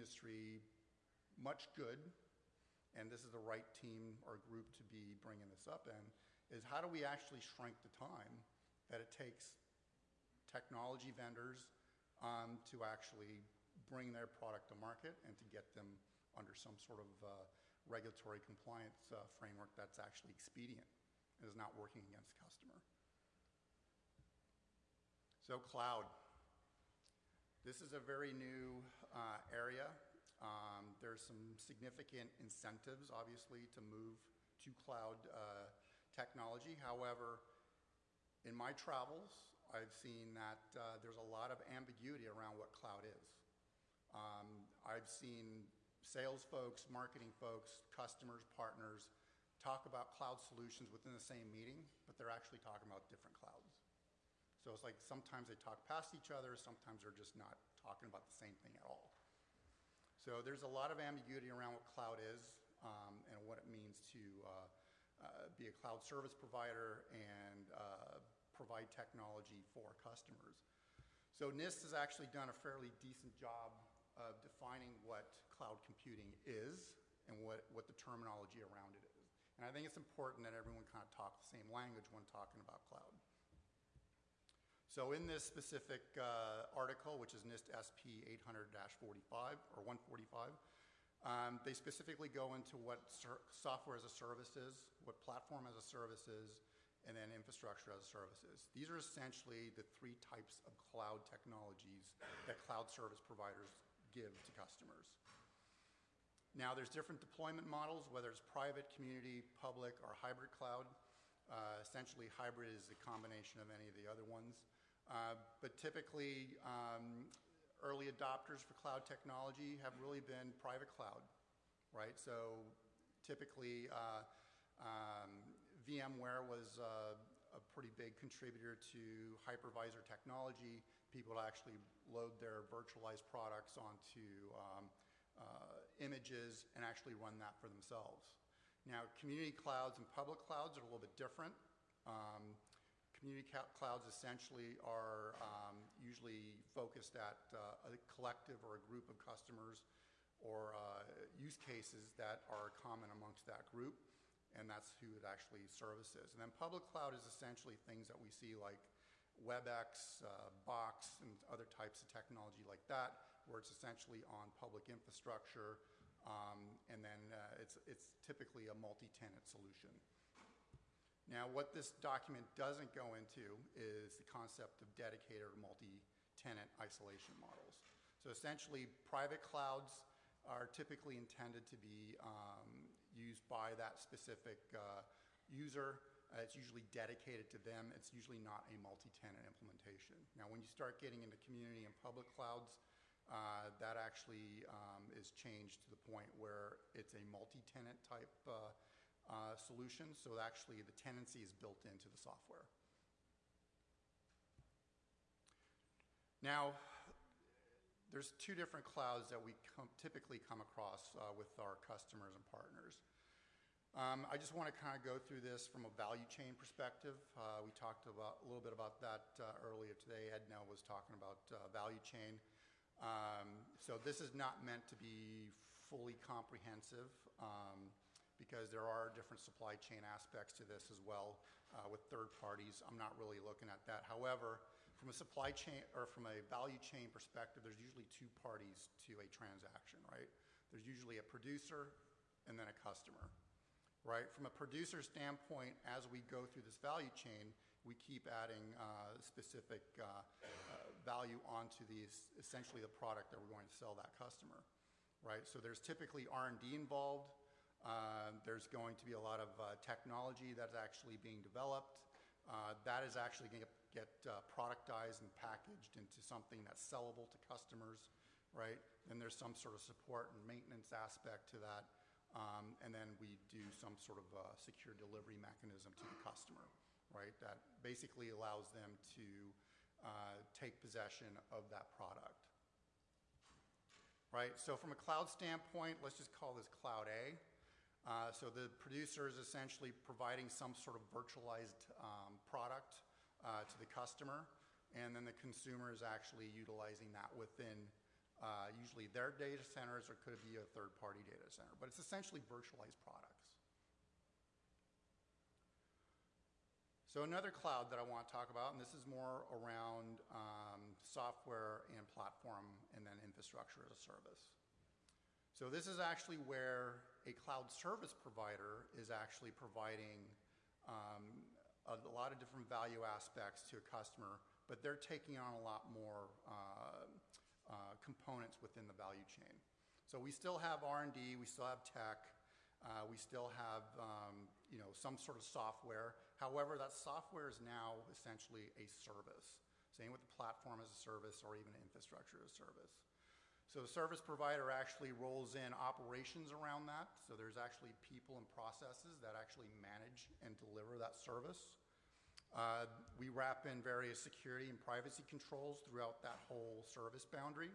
industry much good, and this is the right team or group to be bringing this up in, is how do we actually shrink the time that it takes technology vendors to actually bring their product to market and to get them under some sort of regulatory compliance framework that's actually expedient and is not working against the customer. So cloud. This is a very new area. There's some significant incentives, obviously, to move to cloud technology. However, in my travels, I've seen that there's a lot of ambiguity around what cloud is. I've seen sales folks, marketing folks, customers, partners talk about cloud solutions within the same meeting, but they're actually talking about different clouds. So it's like sometimes they talk past each other, sometimes they're just not talking about the same thing at all. So there's a lot of ambiguity around what cloud is and what it means to be a cloud service provider and provide technology for customers. So NIST has actually done a fairly decent job of defining what cloud computing is and what the terminology around it is. And I think it's important that everyone kind of talk the same language when talking about cloud. So in this specific article, which is NIST SP 800-45 or 145, they specifically go into what software as a service is, what platform as a service is, and then infrastructure as a service is. These are essentially the three types of cloud technologies that cloud service providers give to customers. Now, there's different deployment models, whether it's private, community, public, or hybrid cloud. Essentially, hybrid is a combination of any of the other ones. But typically, early adopters for cloud technology have really been private cloud, right? So typically, VMware was a pretty big contributor to hypervisor technology. People would actually load their virtualized products onto images and actually run that for themselves. Now, community clouds and public clouds are a little bit different. Community clouds essentially are usually focused at a collective or a group of customers or use cases that are common amongst that group, and that's who it actually services. And then public cloud is essentially things that we see like WebEx, Box, and other types of technology like that, where it's essentially on public infrastructure, and then it's typically a multi-tenant solution. Now, what this document doesn't go into is the concept of dedicated or multi-tenant isolation models. So essentially, private clouds are typically intended to be used by that specific user. It's usually dedicated to them. It's usually not a multi-tenant implementation. Now, when you start getting into community and public clouds, that actually is changed to the point where it's a multi-tenant type solution, so actually the tenancy is built into the software. Now, there's two different clouds that we typically come across with our customers and partners. I just want to kind of go through this from a value chain perspective. We talked a little bit about that earlier today. Edna was talking about value chain. So this is not meant to be fully comprehensive because there are different supply chain aspects to this as well with third parties. I'm not really looking at that. However, from a supply chain or from a value chain perspective, there's usually two parties to a transaction, right? There's usually a producer and then a customer, right? From a producer standpoint, as we go through this value chain, we keep adding specific value onto these, essentially the product that we're going to sell that customer, right? So there's typically R&D involved. There's going to be a lot of technology that's actually being developed. That is actually going to get productized and packaged into something that's sellable to customers, right? Then there's some sort of support and maintenance aspect to that. And then we do some sort of secure delivery mechanism to the customer, right? That basically allows them to take possession of that product, right? So from a cloud standpoint, let's just call this Cloud A. So the producer is essentially providing some sort of virtualized product to the customer, and then the consumer is actually utilizing that within usually their data centers, or could it be a third-party data center? But it's essentially virtualized products. So another cloud that I want to talk about, and this is more around software and platform, and then infrastructure as a service. So this is actually where a cloud service provider is actually providing a lot of different value aspects to a customer, but they're taking on a lot more components within the value chain. So we still have R&D, we still have tech, we still have some sort of software. However, that software is now essentially a service. Same with the platform as a service, or even infrastructure as a service. So the service provider actually rolls in operations around that. So there's actually people and processes that actually manage and deliver that service. We wrap in various security and privacy controls throughout that whole service boundary.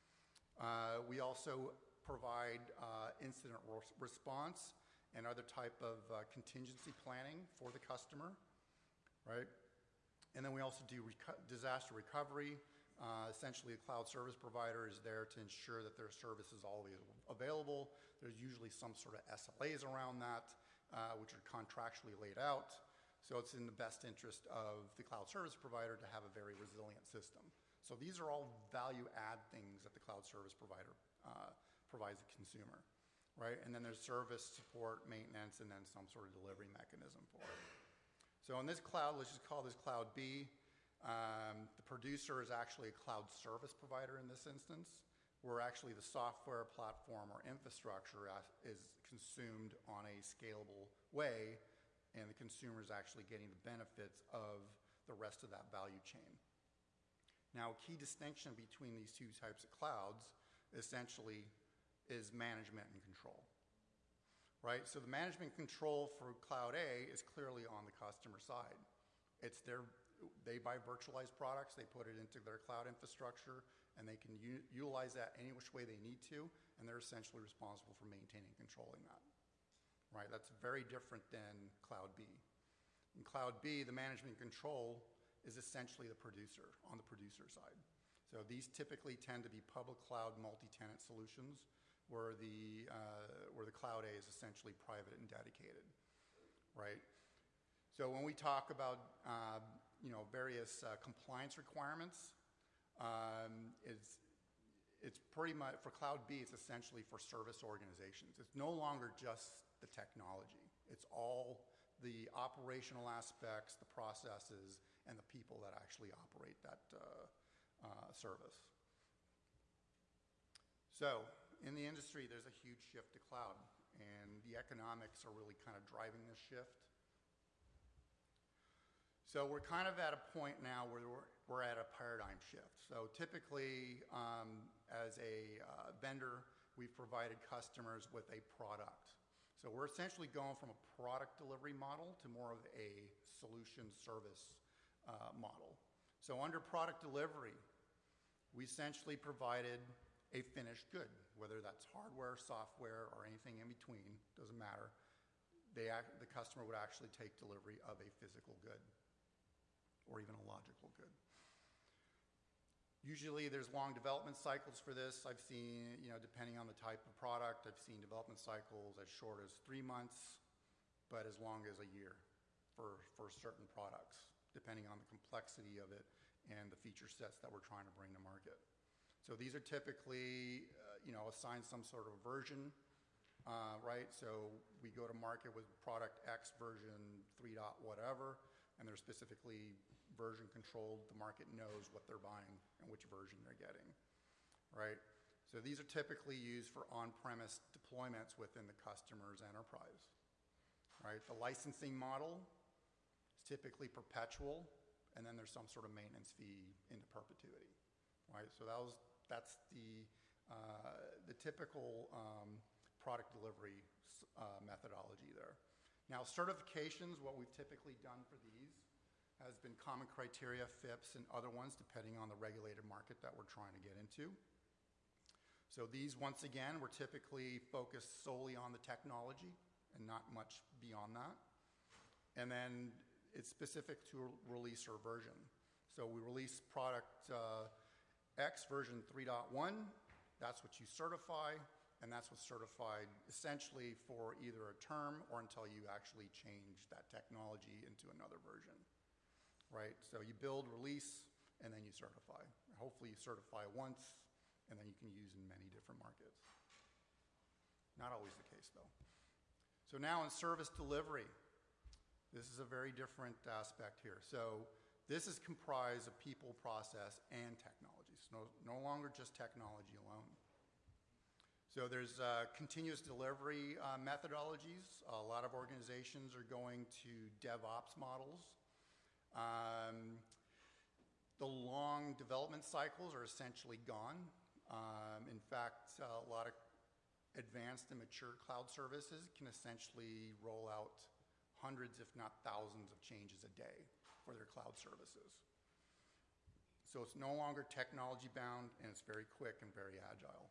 We also provide incident response and other type of contingency planning for the customer, right? And then we also do disaster recovery. Essentially, a cloud service provider is there to ensure that their service is always available. There's usually some sort of SLAs around that, which are contractually laid out. So it's in the best interest of the cloud service provider to have a very resilient system. So these are all value-add things that the cloud service provider provides the consumer, right? And then there's service, support, maintenance, and then some sort of delivery mechanism for it. So in this cloud, let's just call this Cloud B. The producer is actually a cloud service provider in this instance, where actually the software platform or infrastructure is consumed on a scalable way, and the consumer is actually getting the benefits of the rest of that value chain. Now, a key distinction between these two types of clouds essentially is management and control, right? So the management control for Cloud A is clearly on the customer side. It's they buy virtualized products, they put it into their cloud infrastructure, and they can utilize that any which way they need to, and they're essentially responsible for maintaining and controlling that, right? That's very different than Cloud B. In Cloud B, the management control is essentially the producer, on the producer side. So these typically tend to be public cloud multi-tenant solutions where the Cloud A is essentially private and dedicated, right? So when we talk about various compliance requirements, it's pretty much, for Cloud B, it's essentially for service organizations. It's no longer just the technology. It's all the operational aspects, the processes, and the people that actually operate that service. So in the industry, there's a huge shift to cloud, and the economics are really kind of driving this shift. So we're kind of at a point now where we're at a paradigm shift. So typically, as a vendor, we've provided customers with a product. So we're essentially going from a product delivery model to more of a solution service model. So under product delivery, we essentially provided a finished good, whether that's hardware, software, or anything in between, doesn't matter. The customer would actually take delivery of a physical good, or even a logical good. Usually there's long development cycles for this. I've seen, depending on the type of product, I've seen development cycles as short as 3 months, but as long as a year for certain products, depending on the complexity of it and the feature sets that we're trying to bring to market. So these are typically, assigned some sort of version, right? So we go to market with product X version 3. Whatever, and they're specifically version controlled. The market knows what they're buying and which version they're getting, right? So these are typically used for on-premise deployments within the customer's enterprise, right? The licensing model is typically perpetual, and then there's some sort of maintenance fee into perpetuity, right? So that's the typical product delivery methodology there. Now, certifications, what we've typically done for these has been common criteria, FIPS, and other ones, depending on the regulated market that we're trying to get into. So these, once again, were typically focused solely on the technology and not much beyond that. And then it's specific to a release or version. So we release product X version 3.1, That's what you certify, and that's what's certified essentially for either a term or until you actually change that technology into another version, right? So you build, release, and then you certify. Hopefully you certify once, and then you can use in many different markets. Not always the case, though. So now in service delivery, this is a very different aspect here. So this is comprised of people, process, and technologies. No longer just technology alone. So there's continuous delivery methodologies. A lot of organizations are going to DevOps models. The long development cycles are essentially gone. In fact, a lot of advanced and mature cloud services can essentially roll out hundreds, if not thousands, of changes a day for their cloud services. So it's no longer technology bound, and it's very quick and very agile.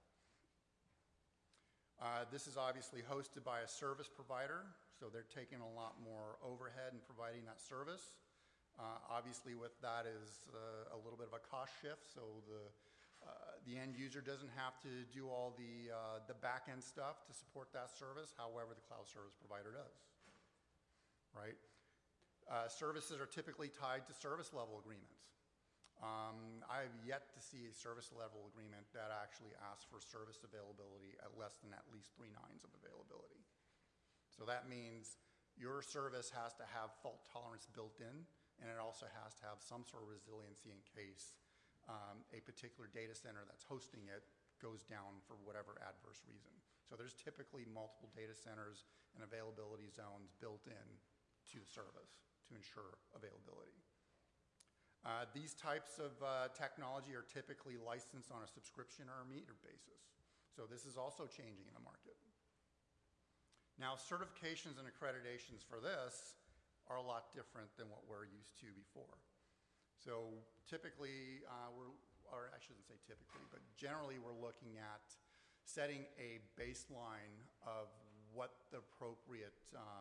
This is obviously hosted by a service provider, so they're taking a lot more overhead in providing that service. Obviously with that is a little bit of a cost shift, so the end user doesn't have to do all the back-end stuff to support that service. However, the cloud service provider does, right? Services are typically tied to service level agreements. I have yet to see a service level agreement that actually asks for service availability at less than at least 3 nines of availability. So that means your service has to have fault tolerance built in, and it also has to have some sort of resiliency in case a particular data center that's hosting it goes down for whatever adverse reason. So there's typically multiple data centers and availability zones built in to the service to ensure availability. These types of technology are typically licensed on a subscription or a meter basis. So this is also changing in the market. Now, certifications and accreditations for this are a lot different than what we're used to before. So typically, or I shouldn't say typically, but generally we're looking at setting a baseline of what the appropriate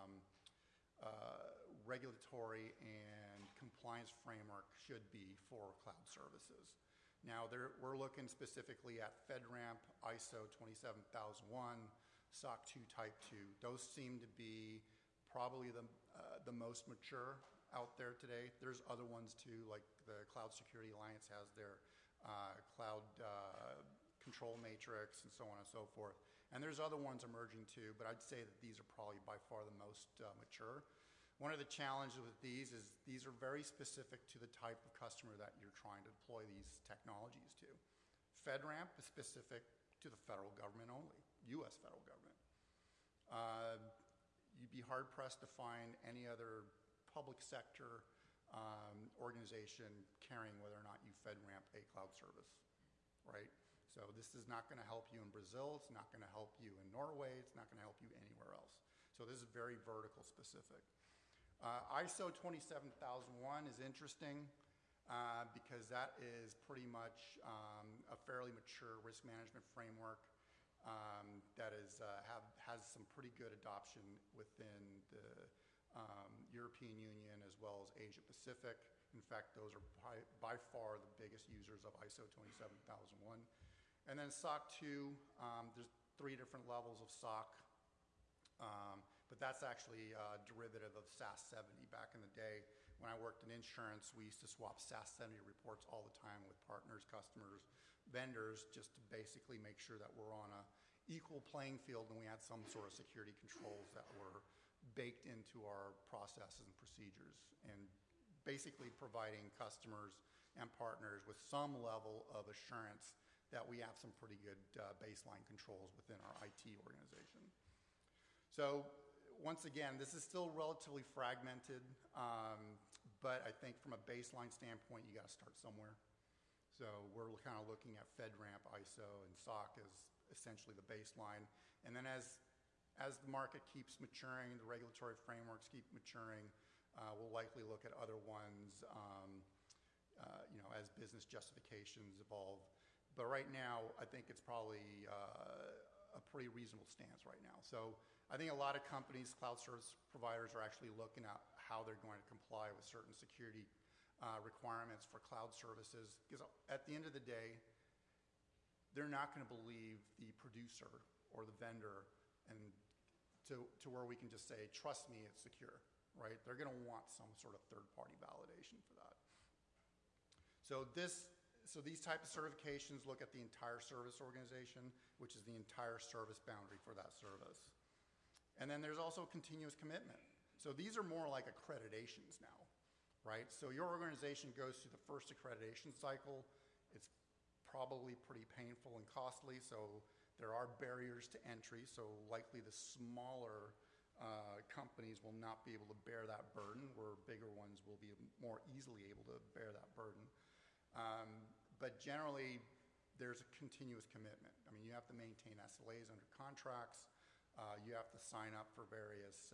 regulatory and compliance framework should be for cloud services. Now, we're looking specifically at FedRAMP, ISO 27001, SOC 2 Type 2. Those seem to be probably the most mature out there today. There's other ones too, like the Cloud Security Alliance has their cloud control matrix and so on and so forth. And there's other ones emerging too, but I'd say that these are probably by far the most mature. One of the challenges with these is these are very specific to the type of customer that you're trying to deploy these technologies to. FedRAMP is specific to the federal government only, US federal government. You'd be hard pressed to find any other public sector organization caring whether or not you FedRAMP a cloud service, right? So this is not going to help you in Brazil, it's not going to help you in Norway, it's not going to help you anywhere else. So this is very vertical specific. ISO 27001 is interesting because that is pretty much a fairly mature risk management framework that has some pretty good adoption within the European Union as well as Asia Pacific. In fact, those are by far the biggest users of ISO 27001. And then SOC 2, there's 3 different levels of SOC. But that's actually a derivative of SAS 70 back in the day. When I worked in insurance, we used to swap SAS 70 reports all the time with partners, customers, vendors, just to basically make sure that we're on an equal playing field and we had some sort of security controls that were baked into our processes and procedures, and basically providing customers and partners with some level of assurance that we have some pretty good baseline controls within our IT organization. So once again, this is still relatively fragmented, but I think from a baseline standpoint, you got to start somewhere. So we're kind of looking at FedRAMP, ISO, and SOC as essentially the baseline. And then as the market keeps maturing, the regulatory frameworks keep maturing, we'll likely look at other ones, as business justifications evolve. But right now, I think it's probably a pretty reasonable stance right now. So I think a lot of companies, cloud service providers, are actually looking at how they're going to comply with certain security requirements for cloud services, because at the end of the day, they're not going to believe the producer or the vendor and to where we can just say, trust me, it's secure, right? They're going to want some sort of third-party validation for that. So these type of certifications look at the entire service organization, which is the entire service boundary for that service. And then there's also continuous commitment. So these are more like accreditations now, right? So your organization goes through the first accreditation cycle. It's probably pretty painful and costly, so there are barriers to entry, so likely the smaller companies will not be able to bear that burden, where bigger ones will be more easily able to bear that burden. But generally, there's a continuous commitment. I mean, you have to maintain SLAs under contracts. You have to sign up for various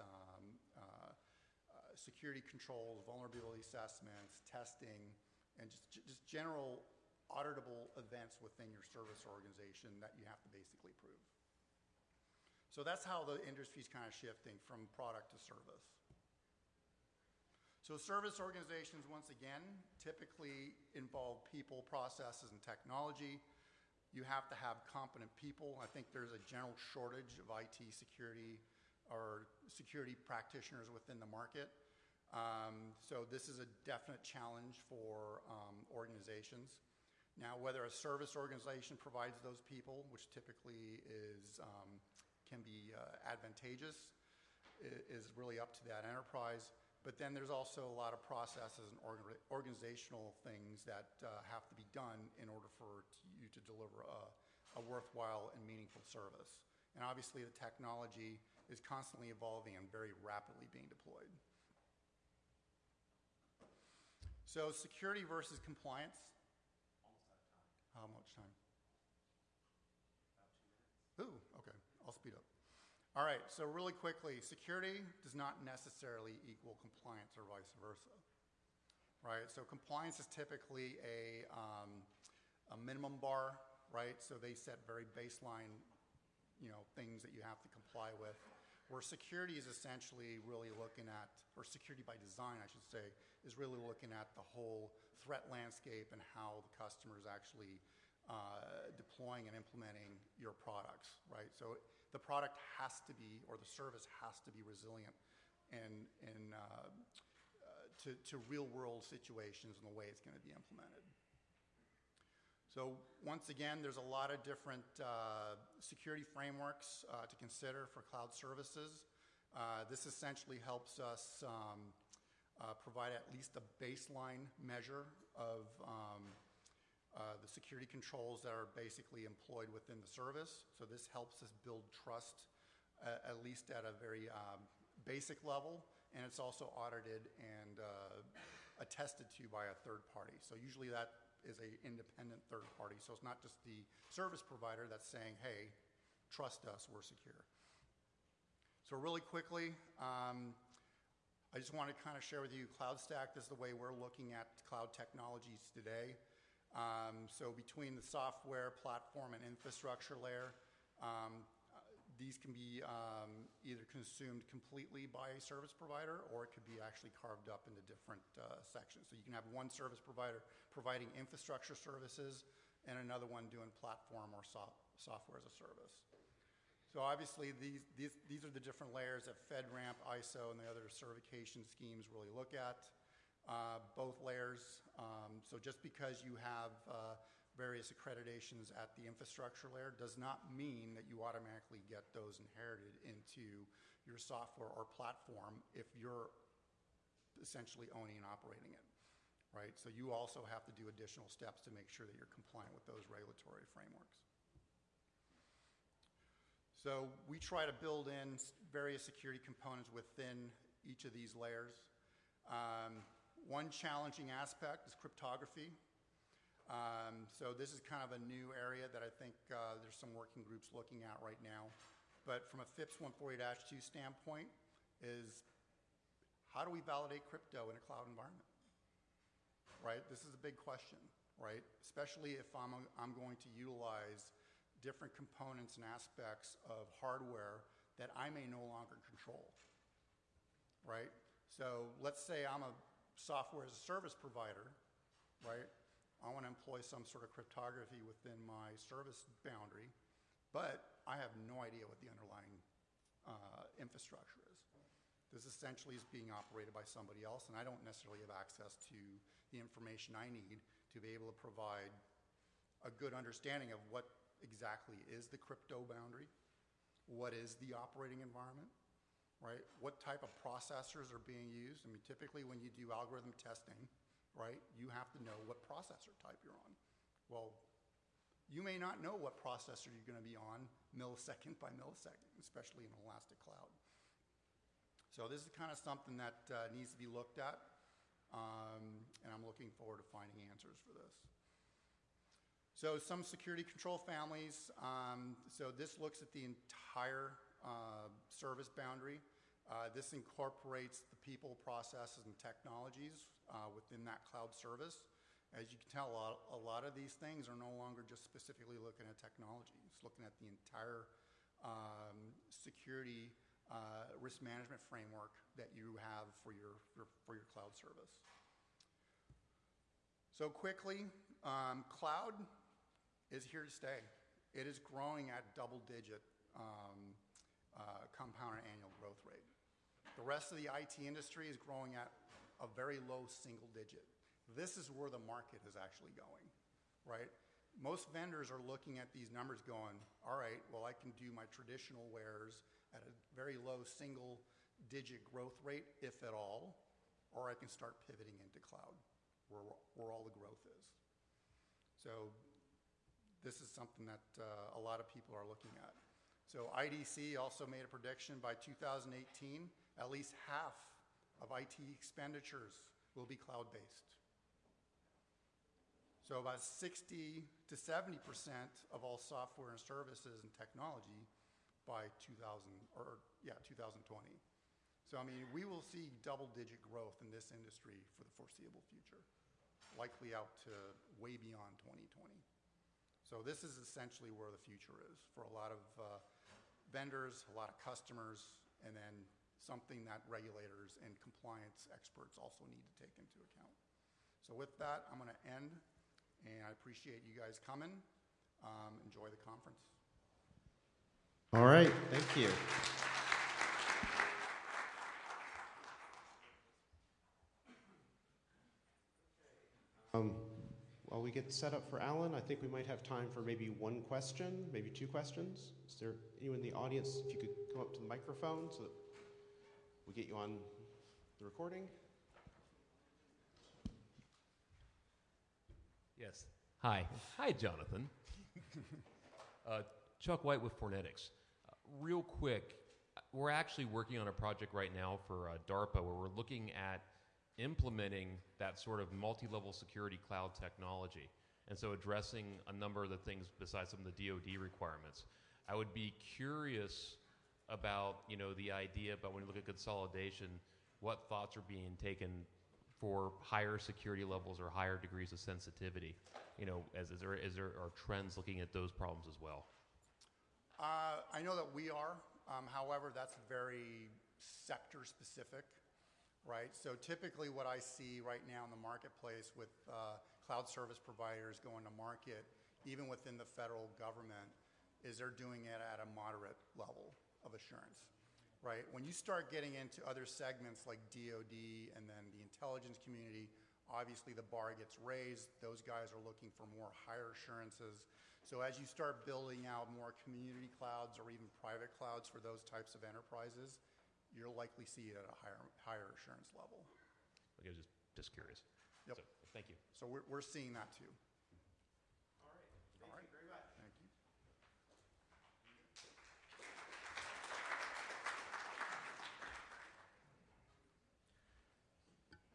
security controls, vulnerability assessments, testing, and just general auditable events within your service organization that you have to basically prove. So that's how the industry's kind of shifting from product to service. So service organizations, once again, typically involve people, processes, and technology. You have to have competent people. I think there's a general shortage of IT security or security practitioners within the market. So this is a definite challenge for organizations. Now, whether a service organization provides those people, which typically can be advantageous, is really up to that enterprise. But then there's also a lot of processes and organizational things that have to be done in order for you to deliver a worthwhile and meaningful service. And obviously, the technology is constantly evolving and very rapidly being deployed. So security versus compliance. How much time? About 2 minutes. Ooh, okay. I'll speed up. All right, so really quickly, security does not necessarily equal compliance or vice versa, right? So compliance is typically a minimum bar, right? So they set very baseline, things that you have to comply with. Where security is essentially really looking at, or security by design, I should say, is really looking at the whole threat landscape and how the customer is actually deploying and implementing your products, right? So the product has to be, or the service has to be resilient and to real-world situations and the way it's going to be implemented. So once again, there's a lot of different security frameworks to consider for cloud services. This essentially helps us provide at least a baseline measure of the security controls that are basically employed within the service. So this helps us build trust, at least at a very basic level, and it's also audited and attested to by a third party. So usually that is an independent third party. So it's not just the service provider that's saying, hey, trust us, we're secure. So really quickly, I just want to kind of share with you CloudStack. This is the way we're looking at cloud technologies today. So between the software, platform, and infrastructure layer, these can be either consumed completely by a service provider, or it could be actually carved up into different sections. So you can have one service provider providing infrastructure services and another one doing platform or software as a service. So obviously, these are the different layers that FedRAMP, ISO, and the other certification schemes really look at. Both layers. So just because you have various accreditations at the infrastructure layer does not mean that you automatically get those inherited into your software or platform if you're essentially owning and operating it, right? So you also have to do additional steps to make sure that you're compliant with those regulatory frameworks. So we try to build in various security components within each of these layers. One challenging aspect is cryptography. So this is kind of a new area that I think there's some working groups looking at right now. But from a FIPS 140-2 standpoint is, how do we validate crypto in a cloud environment? Right? This is a big question, right? Especially if I'm going to utilize different components and aspects of hardware that I may no longer control, right? So let's say I'm a software as a service provider, right? I want to employ some sort of cryptography within my service boundary, but I have no idea what the underlying infrastructure is. This essentially is being operated by somebody else, and I don't necessarily have access to the information I need to be able to provide a good understanding of what exactly is the crypto boundary, what is the operating environment, right? What type of processors are being used? I mean, typically when you do algorithm testing, right, you have to know what processor type you're on. Well, you may not know what processor you're going to be on millisecond by millisecond, especially in Elastic Cloud. So this is kind of something that needs to be looked at, and I'm looking forward to finding answers for this. So some security control families. So this looks at the entire service boundary. This incorporates the people, processes, and technologies within that cloud service. As you can tell, a lot of these things are no longer just specifically looking at technology. It's looking at the entire security risk management framework that you have for your cloud service. So quickly, cloud is here to stay. It is growing at double-digit compounded annual growth rate. The rest of the IT industry is growing at a very low single digit. This is where the market is actually going, right? Most vendors are looking at these numbers going, all right, well, I can do my traditional wares at a very low single-digit growth rate, if at all, or I can start pivoting into cloud, where all the growth is. So this is something that a lot of people are looking at. So IDC also made a prediction by 2018, at least half of IT expenditures will be cloud-based. So about 60 to 70% of all software and services and technology by 2020. So I mean, we will see double-digit growth in this industry for the foreseeable future, likely out to way beyond 2020. So this is essentially where the future is for a lot of vendors, a lot of customers, and then something that regulators and compliance experts also need to take into account. So with that, I'm going to end, and I appreciate you guys coming. Enjoy the conference. All right, thank you. While we get set up for Alan, I think we might have time for maybe one question, maybe two questions. Is there anyone in the audience, if you could come up to the microphone so that we get you on the recording? Yes. Hi. Hi, Jonathan. Chuck White with Fornetics. Real quick, we're actually working on a project right now for DARPA where we're looking at implementing that sort of multi-level security cloud technology, and so addressing a number of the things besides some of the DoD requirements. I would be curious about, the idea, but when you look at consolidation, what thoughts are being taken for higher security levels or higher degrees of sensitivity? Is there are trends looking at those problems as well? I know that we are. However, that's very sector specific, right? So typically what I see right now in the marketplace with cloud service providers going to market, even within the federal government, is they're doing it at a moderate level of assurance, right? When you start getting into other segments like DoD and then the intelligence community, obviously the bar gets raised. Those guys are looking for more higher assurances. So as you start building out more community clouds or even private clouds for those types of enterprises, you'll likely see it at a higher assurance level. Okay, just curious. Yep. So, thank you. So we're seeing that too.